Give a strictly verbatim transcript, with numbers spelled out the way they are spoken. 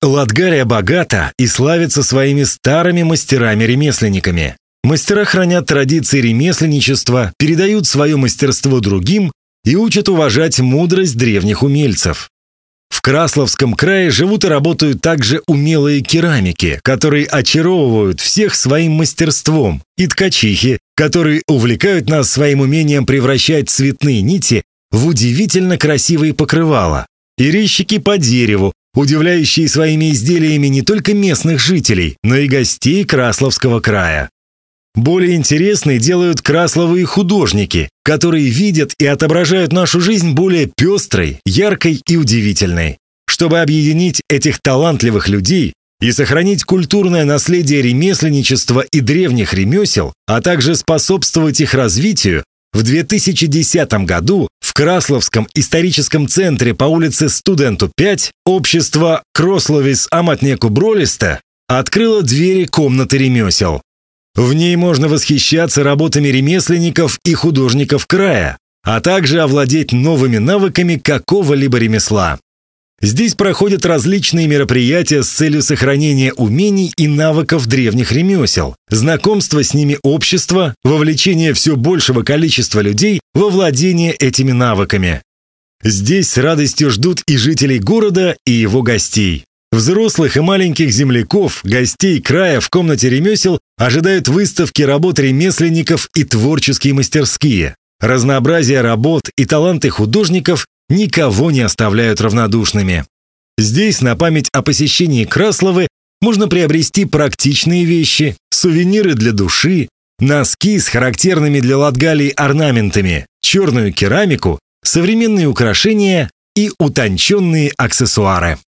Латгалия богата и славится своими старыми мастерами-ремесленниками. Мастера хранят традиции ремесленничества, передают свое мастерство другим и учат уважать мудрость древних умельцев. В Красловском крае живут и работают также умелые керамики, которые очаровывают всех своим мастерством, и ткачихи, которые увлекают нас своим умением превращать цветные нити в удивительно красивые покрывала, и резчики по дереву, удивляющие своими изделиями не только местных жителей, но и гостей Красловского края. Более интересной делают красловые художники, которые видят и отображают нашу жизнь более пестрой, яркой и удивительной. Чтобы объединить этих талантливых людей и сохранить культурное наследие ремесленничества и древних ремесел, а также способствовать их развитию, в две тысячи десятом году в Красловском историческом центре по улице Студенту пять общество Крословис Аматнеку Бролиста открыло двери комнаты ремесел. В ней можно восхищаться работами ремесленников и художников края, а также овладеть новыми навыками какого-либо ремесла. Здесь проходят различные мероприятия с целью сохранения умений и навыков древних ремесел, знакомства с ними общества, вовлечение все большего количества людей во владение этими навыками. Здесь с радостью ждут и жителей города, и его гостей. Взрослых и маленьких земляков, гостей края в комнате ремесел ожидают выставки работ ремесленников и творческие мастерские. Разнообразие работ и таланты художников никого не оставляют равнодушными. Здесь на память о посещении Красловы можно приобрести практичные вещи, сувениры для души, носки с характерными для Латгалии орнаментами, черную керамику, современные украшения и утонченные аксессуары.